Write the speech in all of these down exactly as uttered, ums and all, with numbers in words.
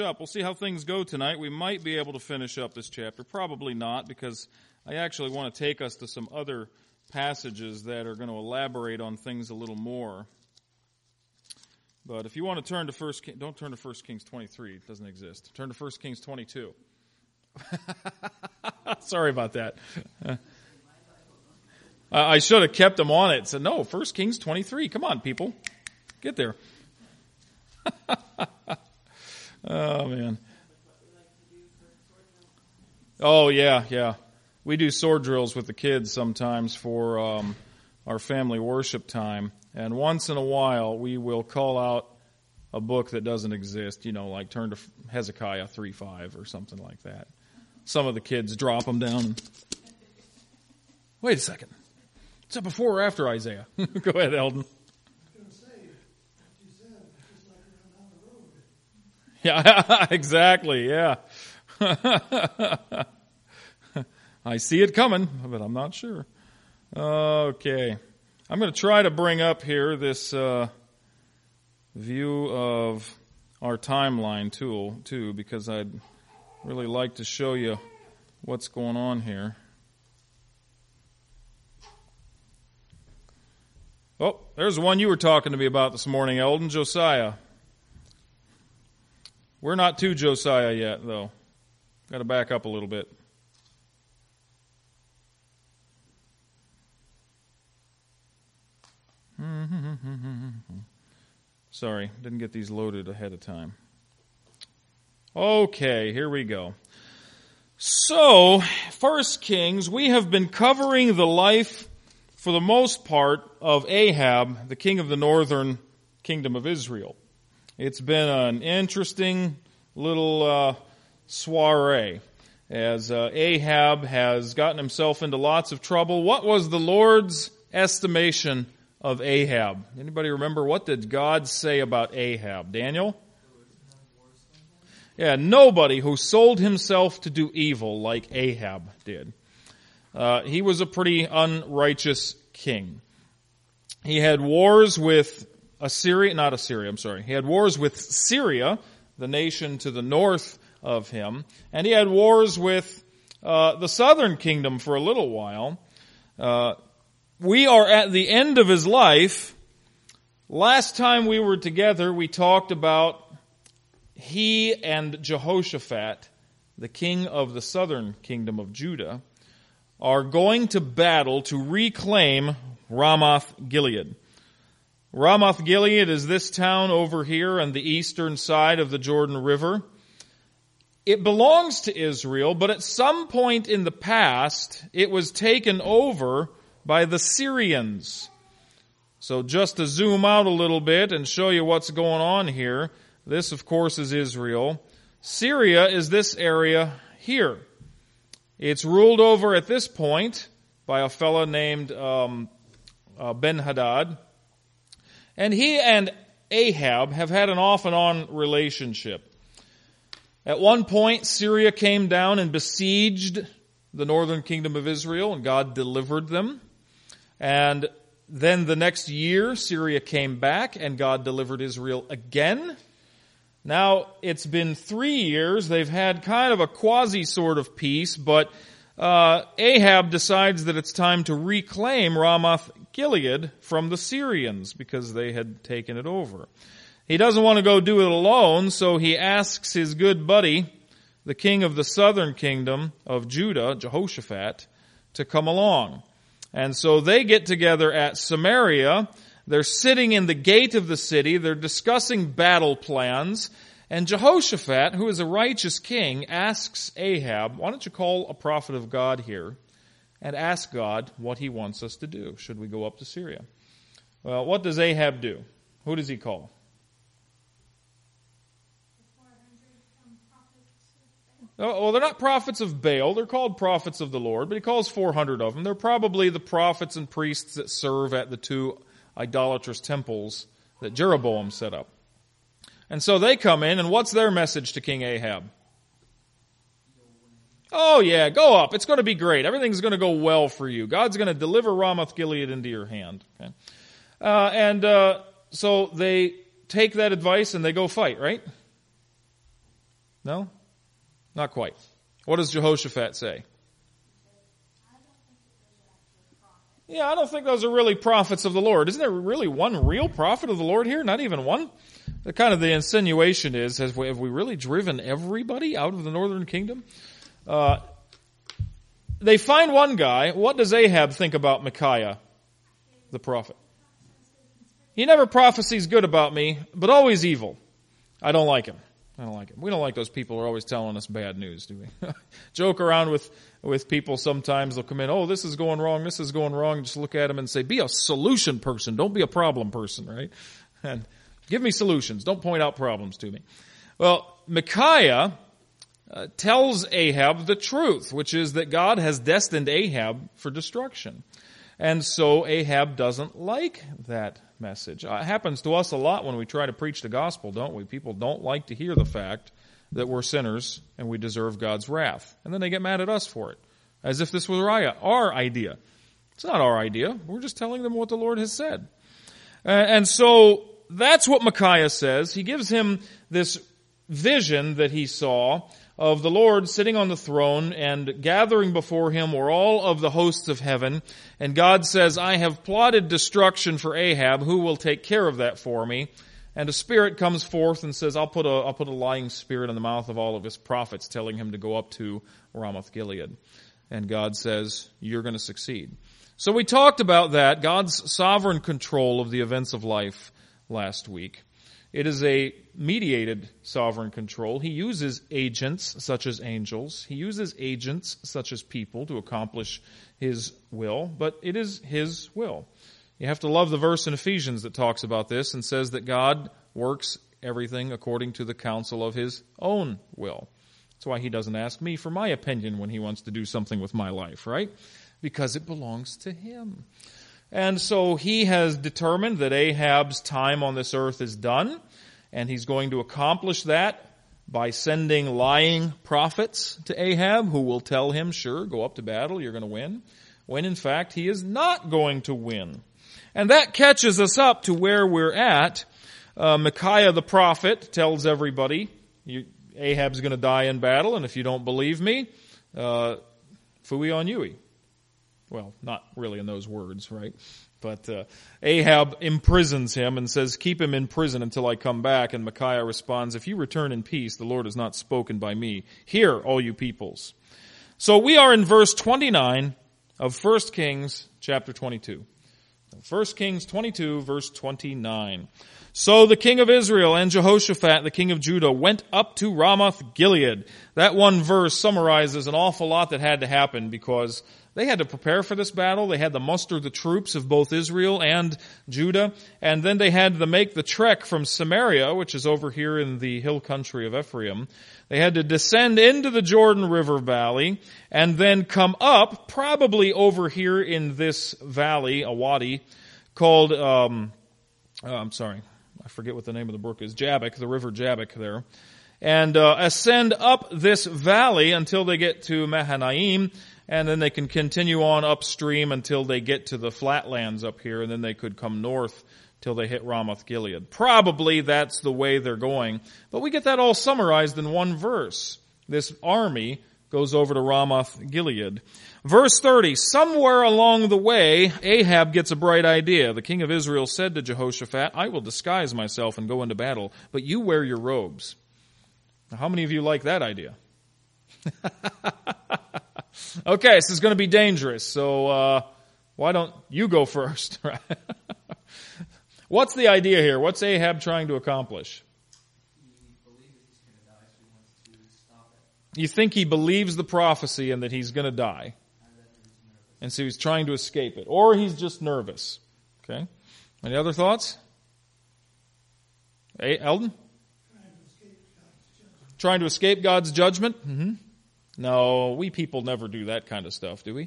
Up. We'll see how things go tonight. We might be able to finish up this chapter. Probably not, because I actually want to take us to some other passages that are going to elaborate on things a little more. But if you want to turn to First Kings, don't turn to First Kings twenty-three. It doesn't exist. Turn to First Kings twenty-two. Sorry about that. Uh, I should have kept them on it. Said, no, First Kings twenty-three. Come on, people. Get there. Oh, man. Oh, yeah, yeah. We do sword drills with the kids sometimes for um, our family worship time. And once in a while, we will call out a book that doesn't exist, you know, like turn to Hezekiah three five or something like that. Some of the kids drop them down. And, wait a second. Is that before or after Isaiah? Go ahead, Eldon. Yeah, exactly, yeah. I see it coming, but I'm not sure. Okay. I'm going to try to bring up here this uh, view of our timeline tool, too, because I'd really like to show you what's going on here. Oh, there's the one you were talking to me about this morning, Eldon, Josiah. We're not to Josiah yet, though. Got to back up a little bit. Sorry, didn't get these loaded ahead of time. Okay, here we go. So, First Kings, we have been covering the life, for the most part, of Ahab, the king of the northern kingdom of Israel. It's been an interesting little uh, soiree as uh, Ahab has gotten himself into lots of trouble. What was the Lord's estimation of Ahab? Anybody remember? What did God say about Ahab? Daniel? Yeah, nobody who sold himself to do evil like Ahab did. Uh, he was a pretty unrighteous king. He had wars with Assyria, not Assyria, I'm sorry. He had wars with Syria, the nation to the north of him, and he had wars with uh, the southern kingdom for a little while. Uh, we are at the end of his life. Last time we were together, we talked about he and Jehoshaphat, the king of the southern kingdom of Judah, are going to battle to reclaim Ramoth Gilead. Ramoth Gilead is this town over here on the eastern side of the Jordan River. It belongs to Israel, but at some point in the past, it was taken over by the Syrians. So just to zoom out a little bit and show you what's going on here, this, of course, is Israel. Syria is this area here. It's ruled over at this point by a fellow named um, uh, Ben-Hadad. And he and Ahab have had an off and on relationship. At one point, Syria came down and besieged the northern kingdom of Israel, and God delivered them. And then the next year, Syria came back, and God delivered Israel again. Now, it's been three years. They've had kind of a quasi sort of peace, but uh, Ahab decides that it's time to reclaim Ramoth Gilead from the Syrians because they had taken it over. He doesn't want to go do it alone, so he asks his good buddy, the king of the southern kingdom of Judah, Jehoshaphat, to come along. And so they get together at Samaria. They're sitting in the gate of the city. They're discussing battle plans. And Jehoshaphat, who is a righteous king, asks Ahab, why don't you call a prophet of God here and ask God what he wants us to do? Should we go up to Syria? Well, what does Ahab do? Who does he call? Oh, well, they're not prophets of Baal. They're called prophets of the Lord, but he calls four hundred of them. They're probably the prophets and priests that serve at the two idolatrous temples that Jeroboam set up. And so they come in, and what's their message to King Ahab? Oh yeah, go up. It's going to be great. Everything's going to go well for you. God's going to deliver Ramoth Gilead into your hand. Okay? Uh, and uh, so they take that advice and they go fight, right? No? Not quite. What does Jehoshaphat say? Yeah, I don't think those are really prophets of the Lord. Isn't there really one real prophet of the Lord here? Not even one? The kind of the insinuation is, have we, have we really driven everybody out of the northern kingdom? Uh, they find one guy. What does Ahab think about Micaiah, the prophet? He never prophesies good about me, but always evil. I don't like him. I don't like him. We don't like those people who are always telling us bad news, do we? Joke around with, with people sometimes. They'll come in, oh, this is going wrong, this is going wrong. Just look at them and say, be a solution person. Don't be a problem person, right? And give me solutions. Don't point out problems to me. Well, Micaiah uh, tells Ahab the truth, which is that God has destined Ahab for destruction. And so Ahab doesn't like that message. Uh, it happens to us a lot when we try to preach the gospel, don't we? People don't like to hear the fact that we're sinners and we deserve God's wrath. And then they get mad at us for it, as if this was our idea. It's not our idea. We're just telling them what the Lord has said. Uh, and so that's what Micaiah says. He gives him this vision that he saw of the Lord sitting on the throne, and gathering before him were all of the hosts of heaven. And God says, I have plotted destruction for Ahab. Who will take care of that for me? And a spirit comes forth and says, I'll put a, I'll put a lying spirit in the mouth of all of his prophets, telling him to go up to Ramoth Gilead. And God says, you're going to succeed. So we talked about that, God's sovereign control of the events of life last week. It is a mediated sovereign control. He uses agents such as angels. He uses agents such as people to accomplish his will, but it is his will. You have to love the verse in Ephesians that talks about this and says that God works everything according to the counsel of his own will. That's why he doesn't ask me for my opinion when he wants to do something with my life, right? Because it belongs to him. And so he has determined that Ahab's time on this earth is done, and he's going to accomplish that by sending lying prophets to Ahab who will tell him, sure, go up to battle, you're going to win, when in fact he is not going to win. And that catches us up to where we're at. Uh, Micaiah the prophet tells everybody, you, Ahab's going to die in battle, and if you don't believe me, uh, phooey on you. Well, not really in those words, right? But uh, Ahab imprisons him and says, keep him in prison until I come back. And Micaiah responds, if you return in peace, the Lord has not spoken by me. Hear, all you peoples. So we are in verse twenty-nine of First Kings chapter twenty-two. First Kings twenty-two, verse twenty-nine. So the king of Israel and Jehoshaphat, the king of Judah, went up to Ramoth Gilead. That one verse summarizes an awful lot that had to happen because they had to prepare for this battle. They had to muster the troops of both Israel and Judah. And then they had to make the trek from Samaria, which is over here in the hill country of Ephraim. They had to descend into the Jordan River Valley and then come up, probably over here in this valley, a wadi, called, um, oh, I'm sorry, I forget what the name of the brook is, Jabbok, the river Jabbok there. And uh, ascend up this valley until they get to Mahanaim, and then they can continue on upstream until they get to the flatlands up here, and then they could come north till they hit Ramoth Gilead. Probably that's the way they're going. But we get that all summarized in one verse. This army goes over to Ramoth Gilead. Verse thirty, somewhere along the way, Ahab gets a bright idea. The king of Israel said to Jehoshaphat, I will disguise myself and go into battle, but you wear your robes. Now, how many of you like that idea? Okay, this is going to be dangerous, so uh, why don't you go first? What's the idea here? What's Ahab trying to accomplish? You think he believes the prophecy and that he's going to die. And so he's trying to escape it. Or he's just nervous. Okay? Any other thoughts? Hey, Eldon? Trying to escape God's judgment? Mm-hmm. No, we people never do that kind of stuff, do we?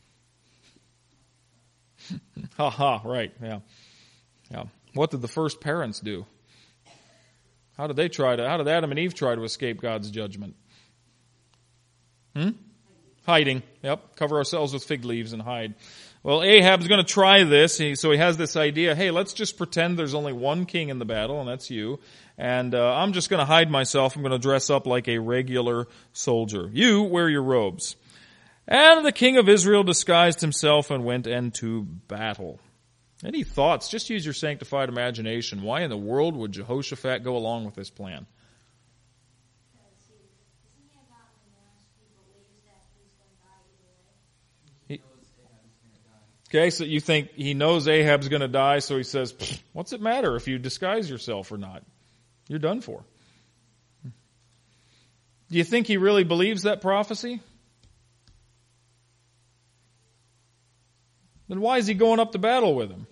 Ha ha, right, yeah. Yeah. What did the first parents do? How did they try to, how did Adam and Eve try to escape God's judgment? Hmm? Hiding. Yep. Cover ourselves with fig leaves and hide. Well, Ahab's going to try this. He, so he has this idea, hey, let's just pretend there's only one king in the battle, and that's you. and uh, I'm just going to hide myself. I'm going to dress up like a regular soldier. You wear your robes. And the king of Israel disguised himself and went into battle. Any thoughts? Just use your sanctified imagination. Why in the world would Jehoshaphat go along with this plan? He, okay, so you think he knows Ahab's going to die, so he says, what's it matter if you disguise yourself or not? You're done for. Do you think he really believes that prophecy? Then why is he going up to battle with him?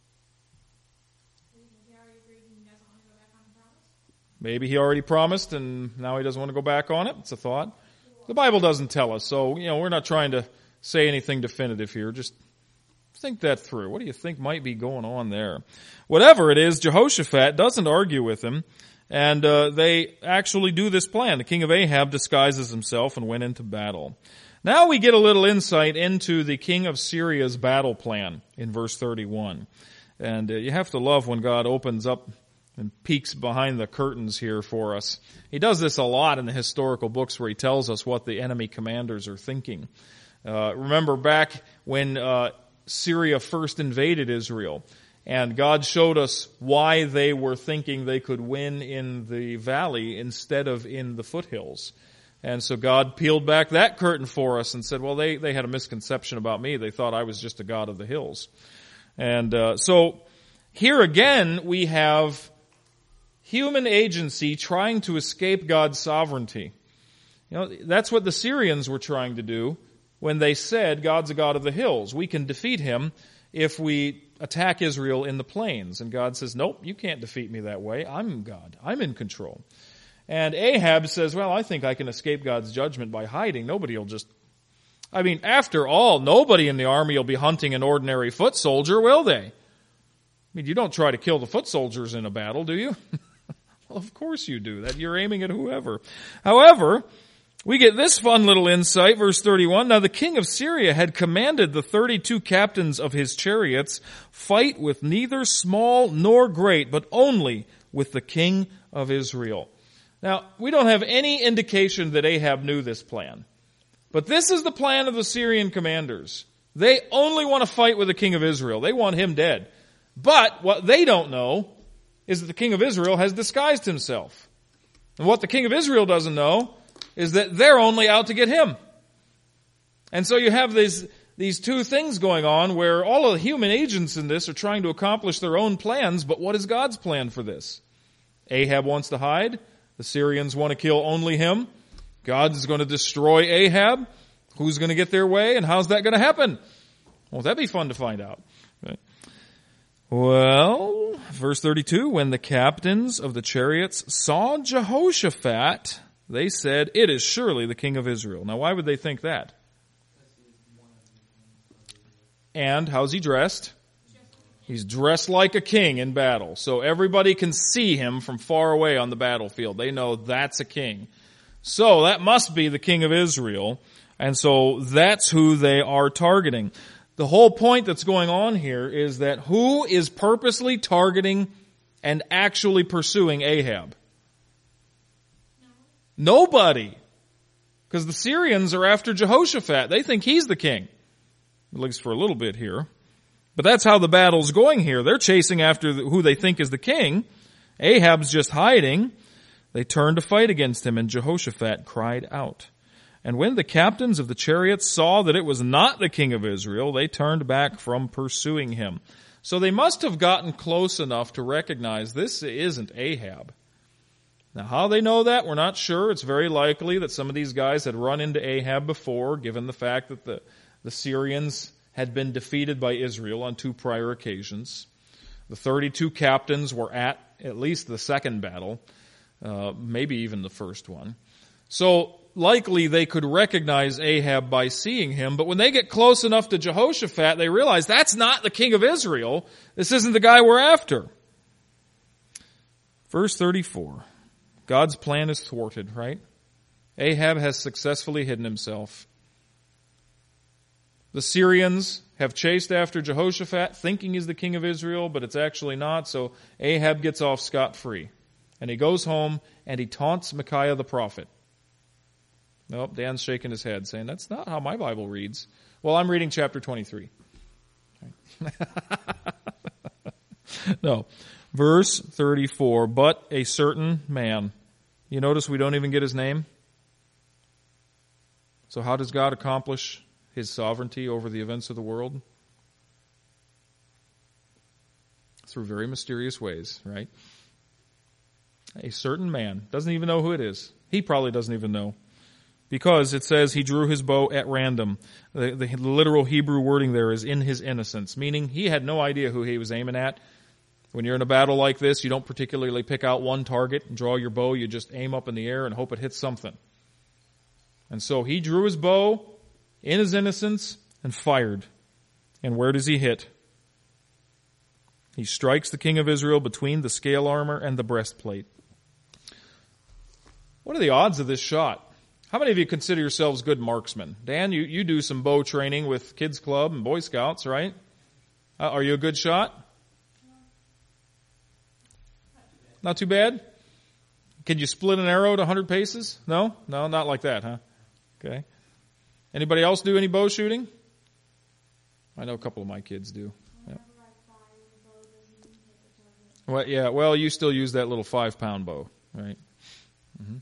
Maybe he already promised and now he doesn't want to go back on it. It's a thought. The Bible doesn't tell us, so you know we're not trying to say anything definitive here. Just think that through. What do you think might be going on there? Whatever it is, Jehoshaphat doesn't argue with him, and uh, they actually do this plan. The king of Ahab disguises himself and went into battle. Now we get a little insight into the king of Syria's battle plan in verse thirty-one. And uh, you have to love when God opens up and peeks behind the curtains here for us. He does this a lot in the historical books where he tells us what the enemy commanders are thinking. Uh, remember back when uh, Syria first invaded Israel, and God showed us why they were thinking they could win in the valley instead of in the foothills. And so God peeled back that curtain for us and said, well, they, they had a misconception about me. They thought I was just a God of the hills. And uh, so here again we have human agency trying to escape God's sovereignty. You know, that's what the Syrians were trying to do when they said God's a God of the hills. We can defeat him if we attack Israel in the plains. And God says, nope, you can't defeat me that way. I'm God. I'm in control. And Ahab says, well, I think I can escape God's judgment by hiding. Nobody will just... I mean, after all, nobody in the army will be hunting an ordinary foot soldier, will they? I mean, you don't try to kill the foot soldiers in a battle, do you? Well, of course you do. That you're aiming at whoever. However, we get this fun little insight, verse thirty-one. Now the king of Syria had commanded the thirty-two captains of his chariots, fight with neither small nor great, but only with the king of Israel. Now, we don't have any indication that Ahab knew this plan. But this is the plan of the Syrian commanders. They only want to fight with the king of Israel. They want him dead. But what they don't know is that the king of Israel has disguised himself. And what the king of Israel doesn't know is that they're only out to get him. And so you have these, these two things going on where all of the human agents in this are trying to accomplish their own plans, but what is God's plan for this? Ahab wants to hide. The Syrians want to kill only him. God is going to destroy Ahab. Who's going to get their way, and how's that going to happen? Well, that'd be fun to find out. Okay. Well, verse thirty-two, when the captains of the chariots saw Jehoshaphat, they said, it is surely the king of Israel. Now, why would they think that? And how's he dressed? He's dressed like a king in battle. So everybody can see him from far away on the battlefield. They know that's a king. So that must be the king of Israel. And so that's who they are targeting. The whole point that's going on here is that who is purposely targeting and actually pursuing Ahab? Nobody. Because the Syrians are after Jehoshaphat. They think he's the king. At least for a little bit here. But that's how the battle's going here. They're chasing after who they think is the king. Ahab's just hiding. They turned to fight against him, and Jehoshaphat cried out. And when the captains of the chariots saw that it was not the king of Israel, they turned back from pursuing him. So they must have gotten close enough to recognize this isn't Ahab. Now, how they know that, we're not sure. It's very likely that some of these guys had run into Ahab before, given the fact that the, the Syrians had been defeated by Israel on two prior occasions. The thirty-two captains were at at least the second battle, uh, maybe even the first one. So likely they could recognize Ahab by seeing him, but when they get close enough to Jehoshaphat, they realize that's not the king of Israel. This isn't the guy we're after. Verse thirty-four. God's plan is thwarted, right? Ahab has successfully hidden himself. The Syrians have chased after Jehoshaphat, thinking he's the king of Israel, but it's actually not, so Ahab gets off scot-free. And he goes home and he taunts Micaiah the prophet. Nope, Dan's shaking his head, saying, that's not how my Bible reads. Well, I'm reading chapter twenty-three. No. Verse thirty-four, but a certain man. You notice we don't even get his name? So how does God accomplish his sovereignty over the events of the world? Through very mysterious ways, right? A certain man. Doesn't even know who it is. He probably doesn't even know. Because it says he drew his bow at random. The, the literal Hebrew wording there is in his innocence, meaning he had no idea who he was aiming at. When you're in a battle like this, you don't particularly pick out one target and draw your bow. You just aim up in the air and hope it hits something. And so he drew his bow in his innocence and fired. And where does he hit? He strikes the king of Israel between the scale armor and the breastplate. What are the odds of this shot? How many of you consider yourselves good marksmen? Dan, you, you do some bow training with Kids Club and Boy Scouts, right? Uh, are you a good shot? Not too bad? Can you split an arrow to one hundred paces? No? No, not like that, huh? Okay. Anybody else do any bow shooting? I know a couple of my kids do. Yeah. Well, yeah, well, you still use that little five-pound bow, right? Mm-hmm.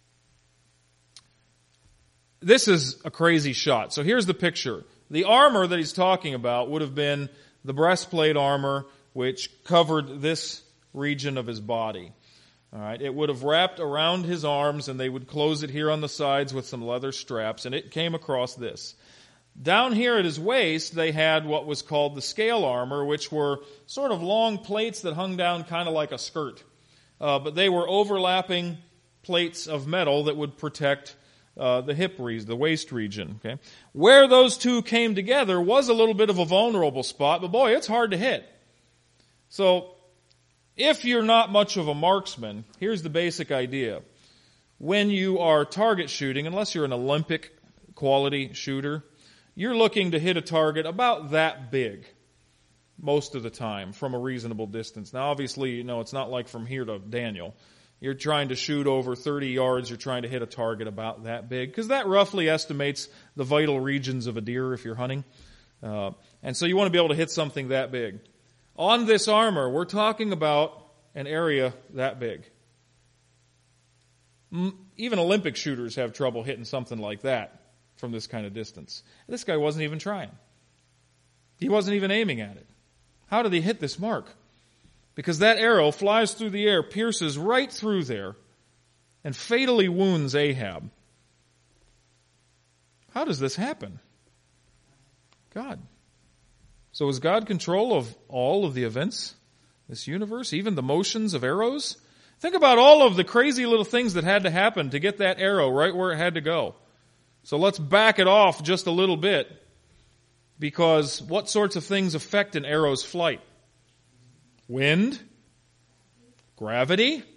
This is a crazy shot. So here's the picture. The armor that he's talking about would have been the breastplate armor, which covered this region of his body. All right. It would have wrapped around his arms, and they would close it here on the sides with some leather straps, and it came across this. Down here at his waist, they had what was called the scale armor, which were sort of long plates that hung down kind of like a skirt. Uh, but they were overlapping plates of metal that would protect Uh, the hip region, the waist region. Okay, where those two came together was a little bit of a vulnerable spot, but boy, it's hard to hit. So, if you're not much of a marksman, here's the basic idea: when you are target shooting, unless you're an Olympic quality shooter, you're looking to hit a target about that big most of the time from a reasonable distance. Now, obviously, you know it's not like from here to Daniel. You're trying to shoot over thirty yards. You're trying to hit a target about that big, because that roughly estimates the vital regions of a deer if you're hunting. Uh, and so you want to be able to hit something that big. On this armor, we're talking about an area that big. Even Olympic shooters have trouble hitting something like that from this kind of distance. This guy wasn't even trying. He wasn't even aiming at it. How did he hit this mark? Because that arrow flies through the air, pierces right through there, and fatally wounds Ahab. How does this happen? God. So is God control of all of the events, this universe, even the motions of arrows? Think about all of the crazy little things that had to happen to get that arrow right where it had to go. So let's back it off just a little bit, because what sorts of things affect an arrow's flight? Wind, gravity,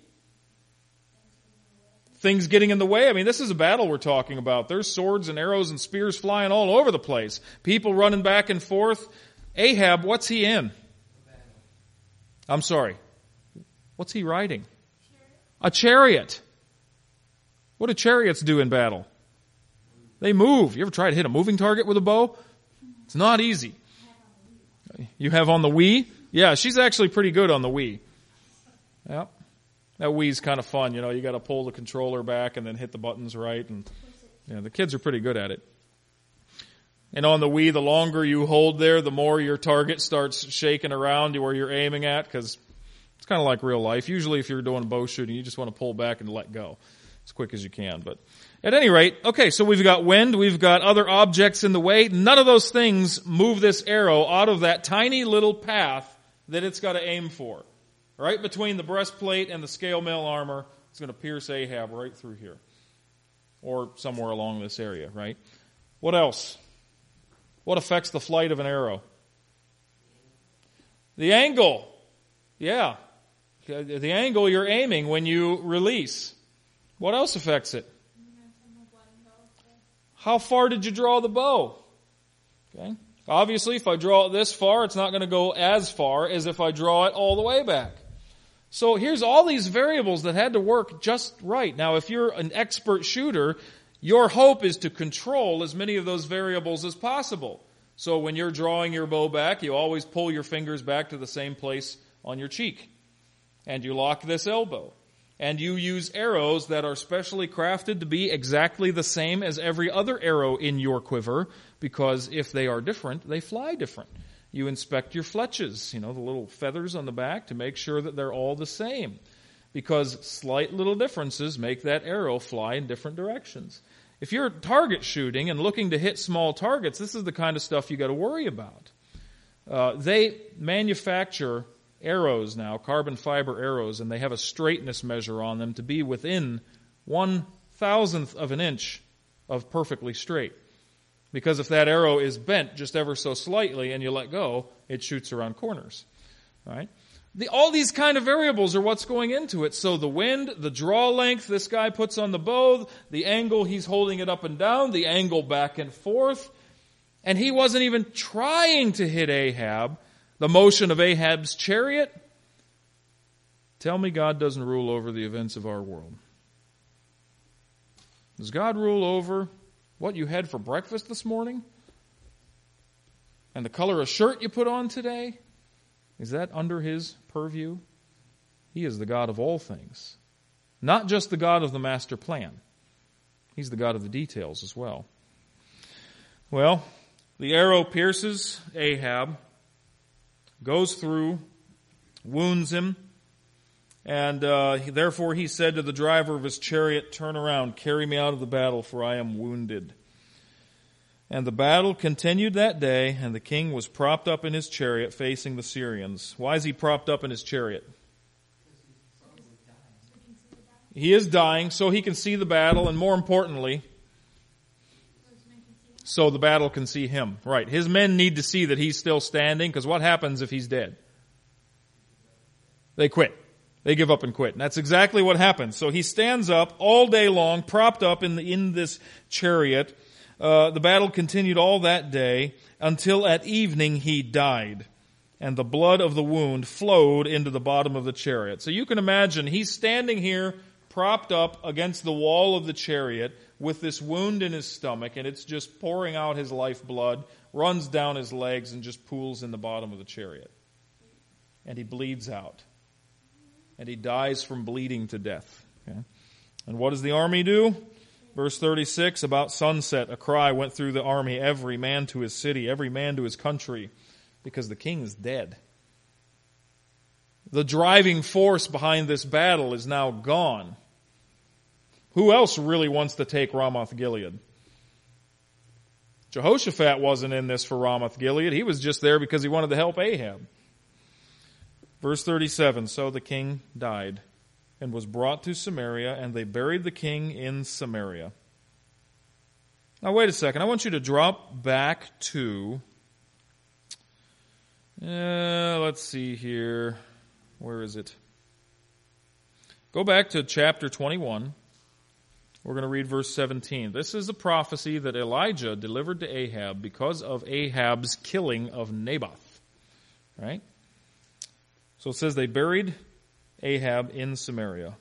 things getting in the way. I mean, this is a battle we're talking about. There's swords and arrows and spears flying all over the place. People running back and forth. Ahab, what's he in? I'm sorry. What's he riding? A chariot. What do chariots do in battle? They move. You ever try to hit a moving target with a bow? It's not easy. You have on the Wii? Yeah, she's actually pretty good on the Wii. Yep. That Wii's kind of fun, you know. You got to pull the controller back and then hit the buttons right, and yeah, the kids are pretty good at it. And on the Wii, the longer you hold there, the more your target starts shaking around where you're aiming at, because it's kind of like real life. Usually, if you're doing bow shooting, you just want to pull back and let go as quick as you can. But at any rate, okay, so we've got wind, we've got other objects in the way. None of those things move this arrow out of that tiny little path that it's got to aim for. Right between the breastplate and the scale mail armor, it's going to pierce Ahab right through here. Or somewhere along this area, right? What else? What affects the flight of an arrow? The angle. Yeah. The angle you're aiming when you release. What else affects it? How far did you draw the bow? Okay. Obviously, if I draw it this far, it's not going to go as far as if I draw it all the way back. So here's all these variables that had to work just right. Now, if you're an expert shooter, your hope is to control as many of those variables as possible. So when you're drawing your bow back, you always pull your fingers back to the same place on your cheek. And you lock this elbow. And you use arrows that are specially crafted to be exactly the same as every other arrow in your quiver, because if they are different, they fly different. You inspect your fletches, you know, the little feathers on the back, to make sure that they're all the same, because slight little differences make that arrow fly in different directions. If you're target shooting and looking to hit small targets, this is the kind of stuff you got to worry about. Uh, they manufacture arrows now, carbon fiber arrows, and they have a straightness measure on them to be within one thousandth of an inch of perfectly straight. Because if that arrow is bent just ever so slightly and you let go, it shoots around corners. Right? The, all these kind of variables are what's going into it. So the wind, the draw length this guy puts on the bow, the angle he's holding it up and down, the angle back and forth. And he wasn't even trying to hit Ahab. The motion of Ahab's chariot. Tell me God doesn't rule over the events of our world. Does God rule over what you had for breakfast this morning? And the color of shirt you put on today? Is that under His purview? He is the God of all things. Not just the God of the master plan. He's the God of the details as well. Well, the arrow pierces Ahab, goes through, wounds him, and uh, therefore he said to the driver of his chariot, "Turn around, carry me out of the battle, for I am wounded." And the battle continued that day, and the king was propped up in his chariot facing the Syrians. Why is he propped up in his chariot? He is dying, so he can see the battle, and more importantly, so the battle can see him. Right. His men need to see that he's still standing, because what happens if he's dead? They quit. They give up and quit. And that's exactly what happens. So he stands up all day long, propped up in the, in this chariot. Uh, the battle continued all that day until at evening he died. And the blood of the wound flowed into the bottom of the chariot. So you can imagine he's standing here propped up against the wall of the chariot with this wound in his stomach, and it's just pouring out his lifeblood, runs down his legs, and just pools in the bottom of the chariot. And he bleeds out. And he dies from bleeding to death. Okay? And what does the army do? Verse thirty-six, about sunset, a cry went through the army, every man to his city, every man to his country, because the king is dead. The driving force behind this battle is now gone. Who else really wants to take Ramoth-Gilead? Jehoshaphat wasn't in this for Ramoth-Gilead. He was just there because he wanted to help Ahab. Verse thirty-seven, so the king died and was brought to Samaria, and they buried the king in Samaria. Now wait a second. I want you to drop back to, uh, let's see here. Where is it? Go back to chapter twenty-one. We're going to read verse seventeen. This is a prophecy that Elijah delivered to Ahab because of Ahab's killing of Naboth. Right? So it says they buried Ahab in Samaria.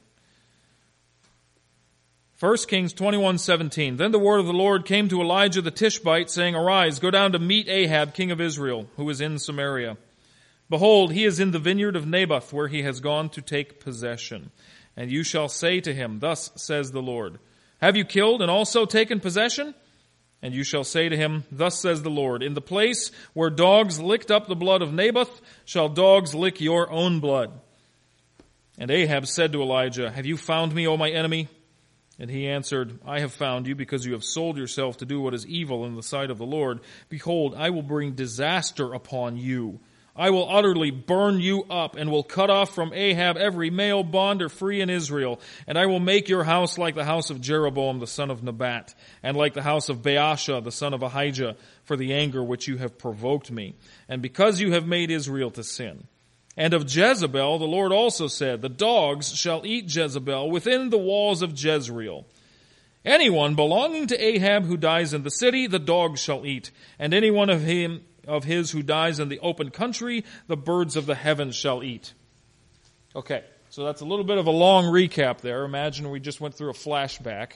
First Kings twenty-one seventeen. Then the word of the Lord came to Elijah the Tishbite, saying, Arise, go down to meet Ahab, king of Israel, who is in Samaria. Behold, he is in the vineyard of Naboth, where he has gone to take possession. And you shall say to him, Thus says the Lord, Have you killed and also taken possession? And you shall say to him, Thus says the Lord, In the place where dogs licked up the blood of Naboth, shall dogs lick your own blood. And Ahab said to Elijah, Have you found me, O my enemy? And he answered, I have found you because you have sold yourself to do what is evil in the sight of the Lord. Behold, I will bring disaster upon you. I will utterly burn you up and will cut off from Ahab every male bond or free in Israel. And I will make your house like the house of Jeroboam the son of Nebat, and like the house of Baasha the son of Ahijah, for the anger which you have provoked me, and because you have made Israel to sin. And of Jezebel the Lord also said, The dogs shall eat Jezebel within the walls of Jezreel. Anyone belonging to Ahab who dies in the city, the dogs shall eat, and anyone of him of his who dies in the open country, the birds of the heavens shall eat. Okay, So that's a little bit of a long recap there. Imagine we just went through a flashback.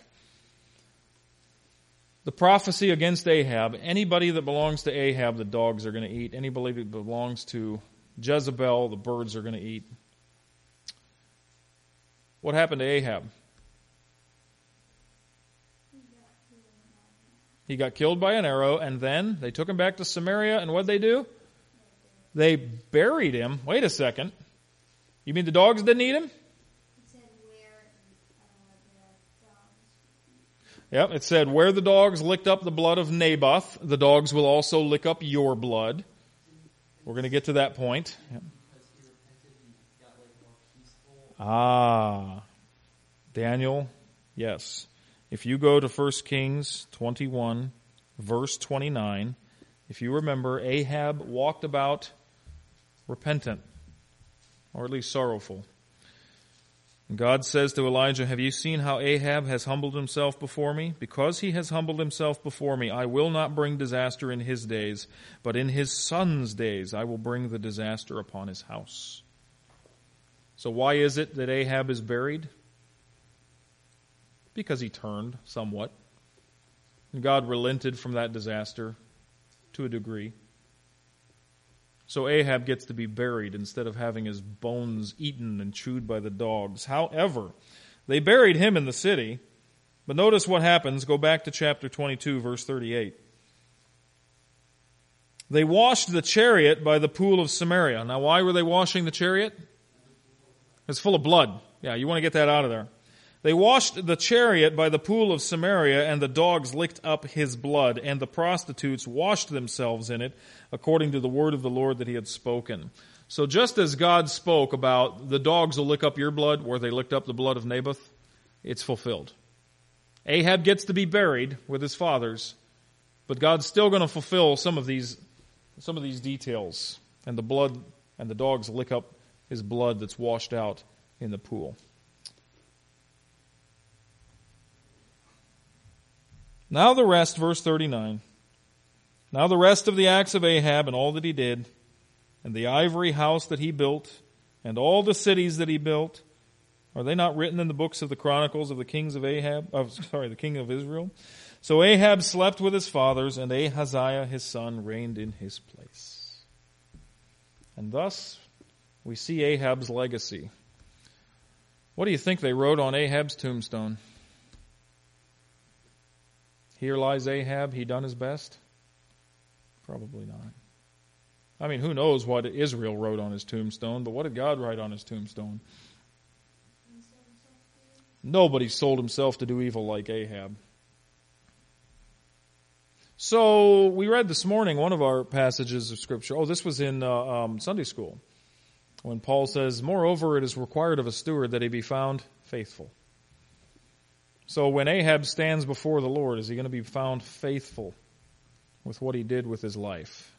The prophecy against Ahab, anybody that belongs to Ahab, the dogs are going to eat. Anybody that belongs to Jezebel, the birds are going to eat. What happened to Ahab? He got killed by an arrow, and then they took him back to Samaria, and what'd they do? They buried him. Wait a second. You mean the dogs didn't eat him? Yep, it said, where the dogs licked up the blood of Naboth, the dogs will also lick up your blood. We're going to get to that point. Yep. Ah, Daniel, yes. If you go to First Kings twenty-one, verse twenty-nine, if you remember, Ahab walked about repentant, or at least sorrowful. And God says to Elijah, have you seen how Ahab has humbled himself before me? Because he has humbled himself before me, I will not bring disaster in his days, but in his son's days I will bring the disaster upon his house. So why is it that Ahab is buried? Because he turned somewhat. And God relented from that disaster to a degree. So Ahab gets to be buried instead of having his bones eaten and chewed by the dogs. However, they buried him in the city. But notice what happens. Go back to chapter twenty-two, verse thirty-eight. They washed the chariot by the pool of Samaria. Now, why were they washing the chariot? It's full of blood. Yeah, you want to get that out of there. They washed the chariot by the pool of Samaria, and the dogs licked up his blood, and the prostitutes washed themselves in it, according to the word of the Lord that he had spoken. So just as God spoke about the dogs will lick up your blood, where they licked up the blood of Naboth, it's fulfilled. Ahab gets to be buried with his fathers, but God's still going to fulfill some of these, some of these details, and the blood and the dogs lick up his blood that's washed out in the pool. Now the rest, verse thirty-nine. Now the rest of the acts of Ahab and all that he did, and the ivory house that he built, and all the cities that he built, are they not written in the books of the chronicles of the kings of Ahab? Oh, sorry, the king of Israel. So Ahab slept with his fathers, and Ahaziah his son reigned in his place. And thus we see Ahab's legacy. What do you think they wrote on Ahab's tombstone? Here lies Ahab, he done his best? Probably not. I mean, who knows what Israel wrote on his tombstone, but what did God write on his tombstone? Nobody sold himself to do evil like Ahab. So, we read this morning one of our passages of Scripture. Oh, this was in uh, um, Sunday school. When Paul says, moreover, it is required of a steward that he be found faithful. So when Ahab stands before the Lord, is he going to be found faithful with what he did with his life?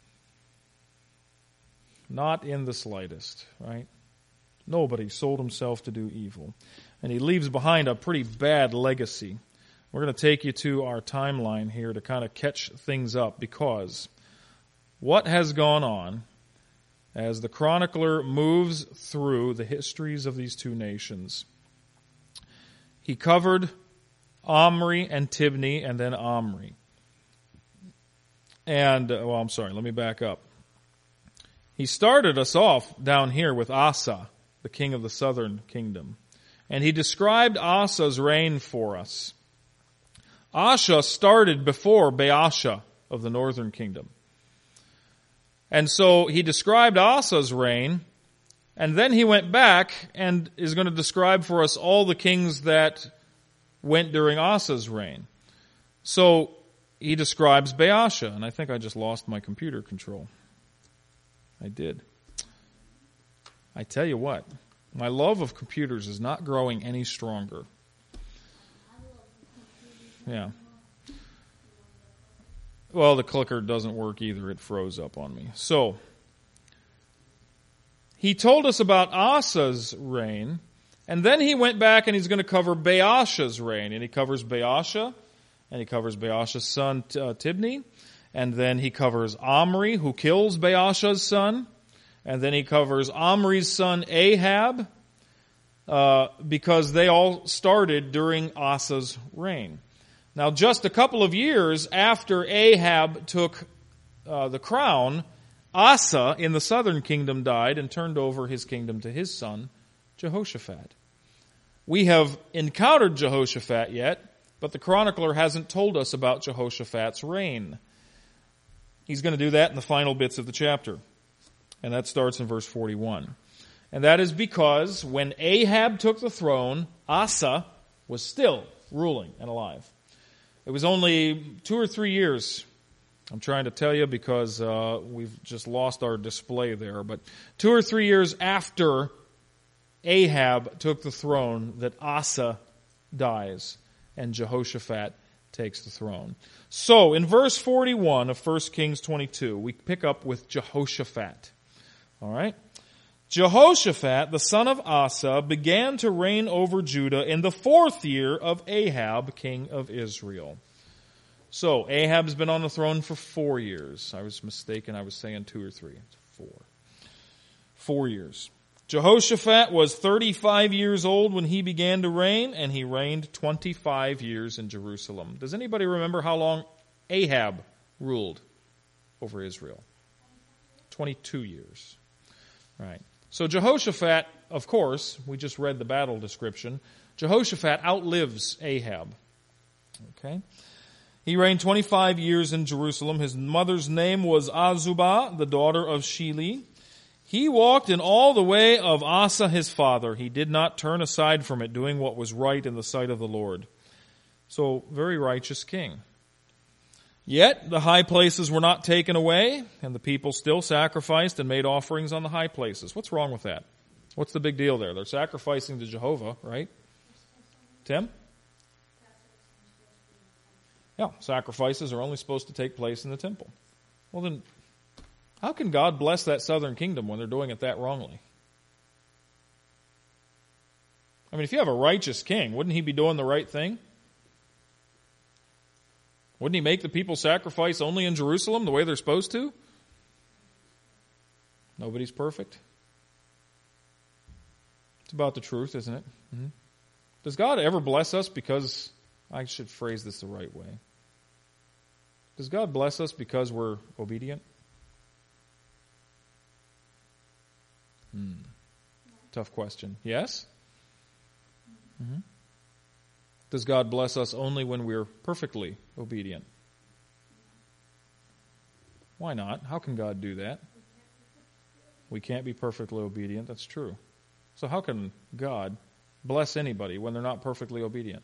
Not in the slightest, right? Nobody sold himself to do evil. And he leaves behind a pretty bad legacy. We're going to take you to our timeline here to kind of catch things up, because what has gone on as the chronicler moves through the histories of these two nations. He covered Omri and Tibni and then Omri. And, uh, well, I'm sorry, let me back up. He started us off down here with Asa, the king of the southern kingdom. And he described Asa's reign for us. Asa started before Baasha of the northern kingdom. And so he described Asa's reign, and then he went back and is going to describe for us all the kings that went during Asa's reign. So he describes Baasha, and I think I just lost my computer control. I did. I tell you what, my love of computers is not growing any stronger. Yeah. Well, the clicker doesn't work either. It froze up on me. So, he told us about Asa's reign, and then he went back and he's going to cover Baasha's reign. And he covers Baasha, and he covers Baasha's son uh, Tibni, and then he covers Omri, who kills Baasha's son, and then he covers Omri's son Ahab, uh, because they all started during Asa's reign. Now, just a couple of years after Ahab took uh, the crown, Asa in the southern kingdom died and turned over his kingdom to his son, Jehoshaphat. We have encountered Jehoshaphat yet, but the chronicler hasn't told us about Jehoshaphat's reign. He's going to do that in the final bits of the chapter. And that starts in verse forty-one. And that is because when Ahab took the throne, Asa was still ruling and alive. It was only two or three years. I'm trying to tell you because uh, we've just lost our display there. But two or three years after Ahab took the throne that Asa dies and Jehoshaphat takes the throne. So in verse forty-one of First Kings twenty-two, we pick up with Jehoshaphat. All right? Jehoshaphat, the son of Asa, began to reign over Judah in the fourth year of Ahab, king of Israel. So Ahab's been on the throne for four years. I was mistaken. I was saying two or three. It's four. Four years. Jehoshaphat was thirty-five years old when he began to reign, and he reigned twenty-five years in Jerusalem. Does anybody remember how long Ahab ruled over Israel? twenty-two years. Right. So Jehoshaphat, of course, we just read the battle description. Jehoshaphat outlives Ahab. Okay. He reigned twenty-five years in Jerusalem. His mother's name was Azubah, the daughter of Shili. He walked in all the way of Asa his father. He did not turn aside from it, doing what was right in the sight of the Lord. So, very righteous king. Yet, the high places were not taken away, and the people still sacrificed and made offerings on the high places. What's wrong with that? What's the big deal there? They're sacrificing to Jehovah, right? Tim? Yeah, sacrifices are only supposed to take place in the temple. Well then, how can God bless that southern kingdom when they're doing it that wrongly? I mean, if you have a righteous king, wouldn't he be doing the right thing? Wouldn't he make the people sacrifice only in Jerusalem the way they're supposed to? Nobody's perfect. It's about the truth, isn't it? Mm-hmm. Does God ever bless us because, I should phrase this the right way. Does God bless us because we're obedient? Hmm. Tough question. Yes? Mm-hmm. Does God bless us only when we're perfectly obedient? Why not? How can God do that? We can't be perfectly obedient. That's true. So how can God bless anybody when they're not perfectly obedient?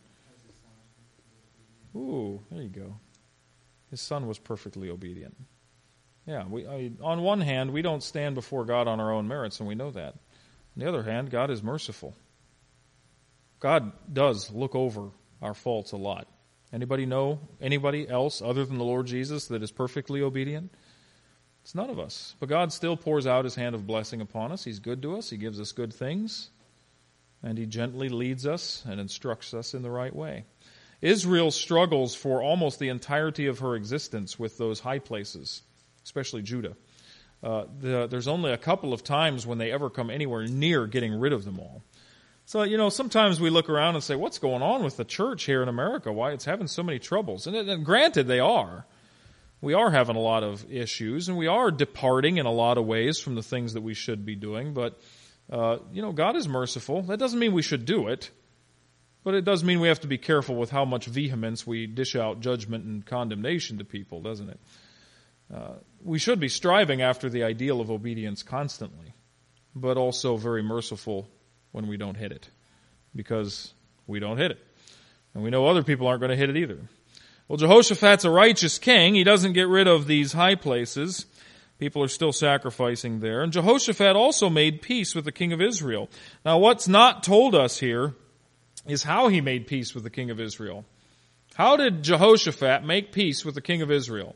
Ooh, there you go. His son was perfectly obedient. Yeah, we, I, on one hand, we don't stand before God on our own merits, and we know that. On the other hand, God is merciful. God does look over our faults a lot. Anybody know anybody else other than the Lord Jesus that is perfectly obedient? It's none of us. But God still pours out his hand of blessing upon us. He's good to us. He gives us good things. And he gently leads us and instructs us in the right way. Israel struggles for almost the entirety of her existence with those high places, especially Judah. Uh, the, there's only a couple of times when they ever come anywhere near getting rid of them all. So, you know, sometimes we look around and say, what's going on with the church here in America? Why it's having so many troubles? And, and granted, they are. We are having a lot of issues, and we are departing in a lot of ways from the things that we should be doing. But, uh, you know, God is merciful. That doesn't mean we should do it. But it does mean we have to be careful with how much vehemence we dish out judgment and condemnation to people, doesn't it? Uh, we should be striving after the ideal of obedience constantly, but also very merciful when we don't hit it, because we don't hit it. And we know other people aren't going to hit it either. Well, Jehoshaphat's a righteous king. He doesn't get rid of these high places. People are still sacrificing there. And Jehoshaphat also made peace with the king of Israel. Now, what's not told us here is how he made peace with the king of Israel. How did Jehoshaphat make peace with the king of Israel?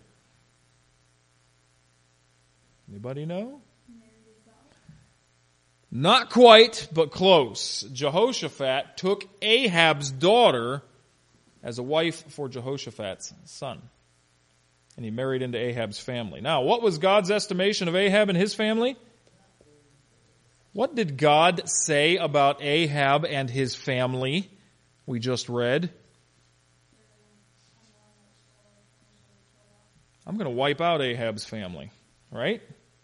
Anybody know? Not quite, but close. Jehoshaphat took Ahab's daughter as a wife for Jehoshaphat's son. And he married into Ahab's family. Now, what was God's estimation of Ahab and his family? What did God say about Ahab and his family? We just read. I'm going to wipe out Ahab's family, right?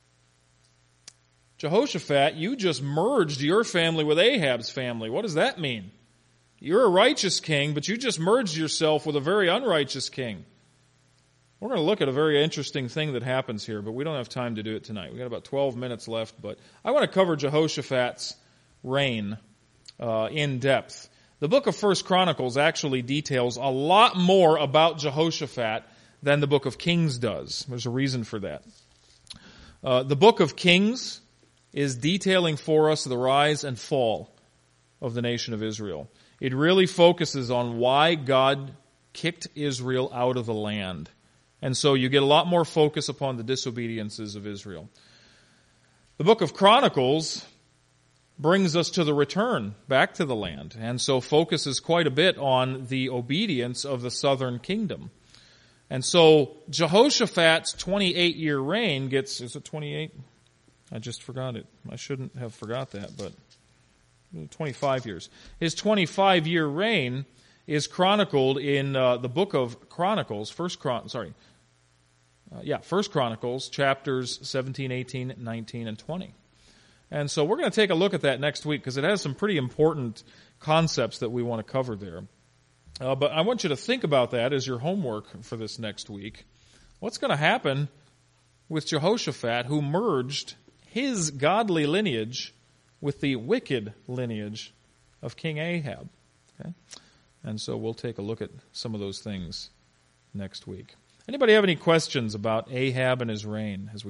Jehoshaphat, you just merged your family with Ahab's family. What does that mean? You're a righteous king, but you just merged yourself with a very unrighteous king. We're going to look at a very interesting thing that happens here, but we don't have time to do it tonight. We've got about twelve minutes left, but I want to cover Jehoshaphat's reign uh, in depth. The book of First Chronicles actually details a lot more about Jehoshaphat than the book of Kings does. There's a reason for that. Uh, the book of Kings is detailing for us the rise and fall of the nation of Israel. It really focuses on why God kicked Israel out of the land. And so you get a lot more focus upon the disobediences of Israel. The book of Chronicles brings us to the return back to the land, and so focuses quite a bit on the obedience of the southern kingdom. And so Jehoshaphat's twenty-eight-year reign gets, is it twenty-eight? I just forgot it. I shouldn't have forgot that, but twenty-five years. His twenty-five-year reign is chronicled in uh, the book of Chronicles, First Chron, sorry, uh, yeah, First Chronicles, chapters seventeen, eighteen, nineteen, and twenty. And so we're going to take a look at that next week because it has some pretty important concepts that we want to cover there. Uh, but I want you to think about that as your homework for this next week. What's going to happen with Jehoshaphat, who merged his godly lineage with the wicked lineage of King Ahab? Okay? And so we'll take a look at some of those things next week. Anybody have any questions about Ahab and his reign as we